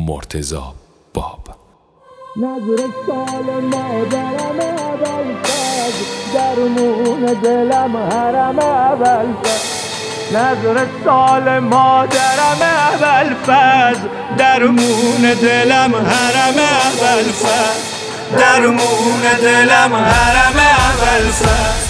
مرتضی باب. نظر سال مادرم ابوالفضل درمون دلم حرم ابوالفضل. نظر سال مادرم ابوالفضل درمون دلم حرم ابوالفضل. درمون دلم حرم ابوالفضل.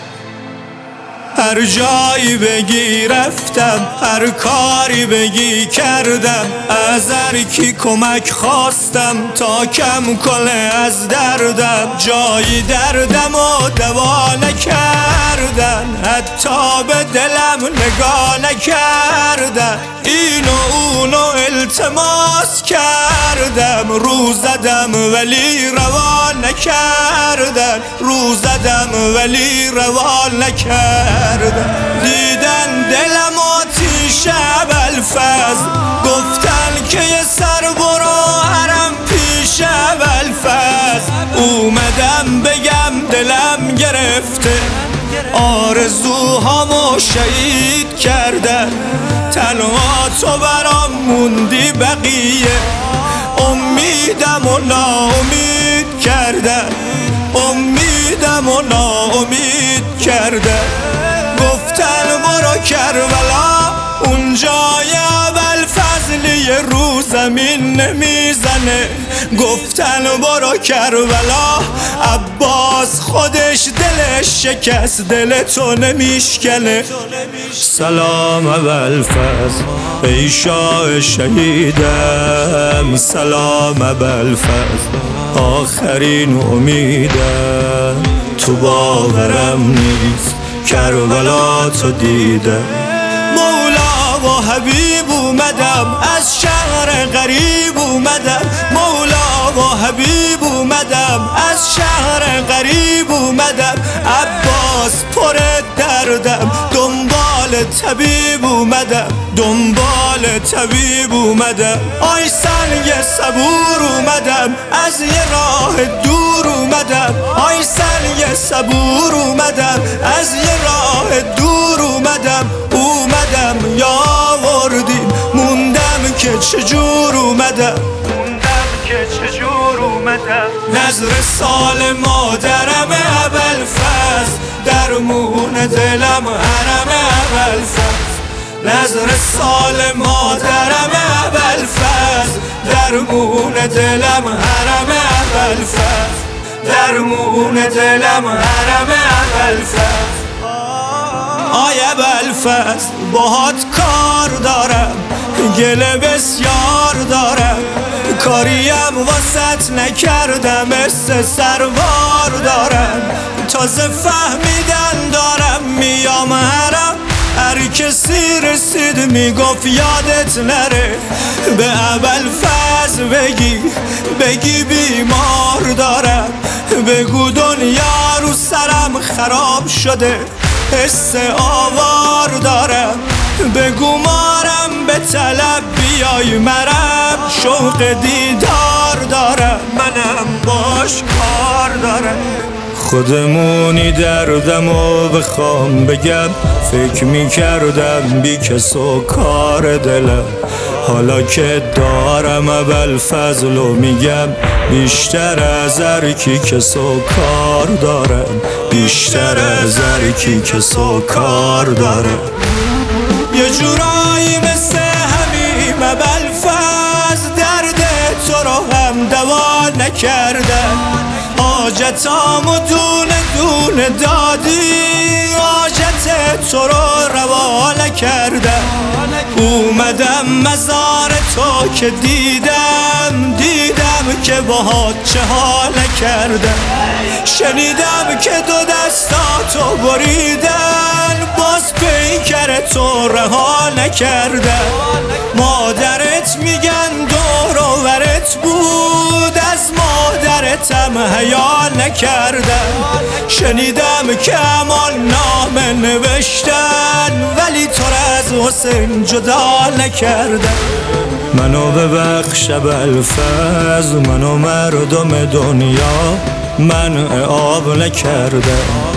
هر جایی بگی رفتم، هر کاری بگی کردم، از هر کی کمک خواستم تا کم کنه از دردم. جایی دردم و دوا نکردن، حتی به دلم نگاه نکردن. اینو اونو التماس کردم، رو زدم ولی روا نکردن، رو زدم ولی روا نکردن. دیدن دلم آتیش ابوالفضل، گفتن که یه سر برو حرم پیش ابوالفضل. اومدم بگم دلم گرفته، آرزوهامو شهید کردن. تنها تو برام موندی، بقیه امیدم و ناامید کردن، امیدم و ناامید کردن. گفتن برو کربلا، اونجای ابوالفضل یه رو زمین نمیزنه. گفتن برو کربلا، عباس خودش دلش شکست، دل تو نمیشکنه. سلام ابوالفضل ای شاه شهیدم، سلام ابوالفضل آخرین امیدم. تو باورم نیست کربلا تو دیدم. مولا و حبیب اومدم، از شهر غریب اومدم. مولا و حبیب اومدم، از شهر غریب اومدم. عباس پر دردم، دنبال طبیب اومدم، دنبال طبیب اومدم. آی سنگ صبور اومدم، از یه راه دور اومدم. آی سنگ صبور اومدم، از یه راه دور اومدم. اومدم یا وردیم، موندم که چجور اومدم، موندم که چجور اومدم. نظر سال مادرم ابوالفضل درمون دلم حرم ابوالفضل. نظر سال مادرم ابوالفضل درمون دلم حرم ابوالفضل. درمون دلم حرم ابوالفضل. آی ابوالفضل باهات کار دارم، گله بسیار دارم. کاریم واسط نکردم، مثل سروار دارم. تازه فهمیدن دارم میام حرم. هر کسی رسید میگفت یادت نره، به ابوالفضل بگی بیمار دارم. بگو دنیا رو سرم خراب شده، حس آوار دارم. بگو مارم به طلب بیای مرم، شوق دیدار دارم. منم باش کار دارم. خودمونی دردم و بخوام بگم، فکر میکردم بی کس و کار دلم. حالا که دارم ابوالفضل و میگم، بیشتر از هر کی کس و کار دارم، بیشتر از هر کی کس و کار دارم. یه جورایی مثل همیم ابوالفضل، درد تو رو هم دوا نکردم. حاجتامو دونه دونه دادی، حاجت تو رو روا نکردم. اومدم مزار تو که دیدم که باهات چه حال نکردم. شنیدم که دو دستاتو بریدن، باز پیکر تو رها نکردم. مادرت میگن دور و برت بود، از مادرتم حیا نکردم. شنیدم که امان نامه نوشتن، ولی تو را از حسین جدا نکردم. منو ببخش ابوالفضل، منو مردم دنیا منع آب نکردم.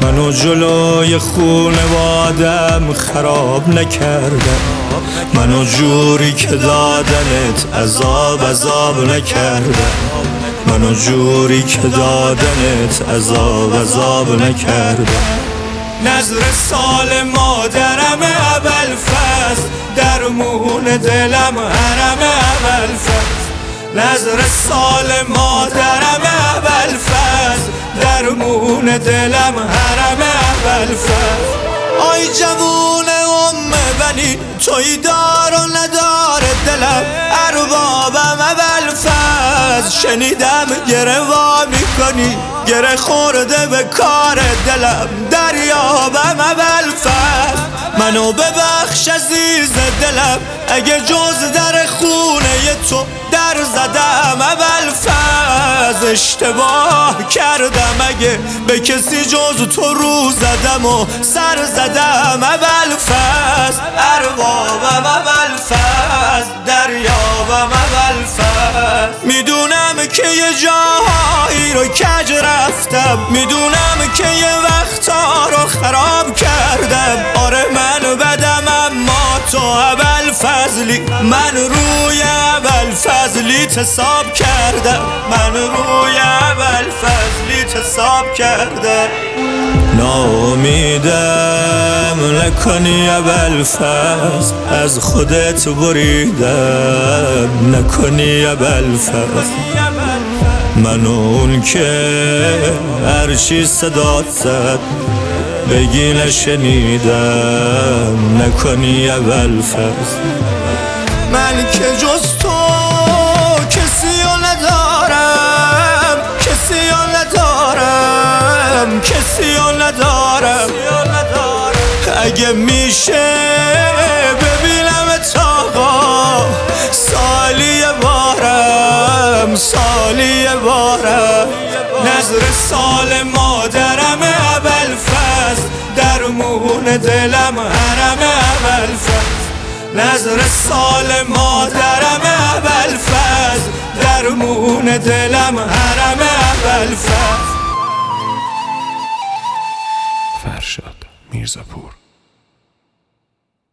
منو جلوی خونوادم خراب نکردم، منو جوری که دادنت عذاب نکردم، منو جوری که دادنت عذاب نکردم. نظر سال مادرم ابوالفضل، درمون دلم حرم ابوالفضل. نظر سال مادرم ابوالفضل، درمون دلم حرم ابوالفضل. آی جوون بنی توی دار و ندار دلم، اربابم ابوالفضل. شنیدم گره وا میکنی، گره خورده به کار دلم، دریابم ابوالفضل. منو ببخش عزیز دلم، اگه جز در خونه تو در زدم ابوالفضل. اشتباه کردم اگه به کسی جز تو رو زدم و سر زدم ابوالفضل. اربابم ابوالفضل، دریابم ابوالفضل. میدونم که یه جاهایی رو کج رفتم، میدونم که یه وقتا رو خراب کردم. آره من بدم اما تو ابوالفضلی، من روی ابوالفضلی حساب کردم، من روی ابوالفضلی حساب کردم. ناامیدم نکنی ابوالفضل، از خودت بریدم نکنی ابوالفضل. من اون که هرچی صدات زد بگی نشنیدم نکنی ابوالفضل. من که جز تو کسی رو ندارم، کسی رو ندارم، کسی رو ندارم. اگه میشه ببینمت آقا سالی بارم، سالی بارم. نظر سال مادرم ابوالفضل، درمون دلم حرم ابوالفضل. نظر سال مادرم ابوالفضل، درمون دلم حرم ابوالفضل. فرشاد میرزاپور.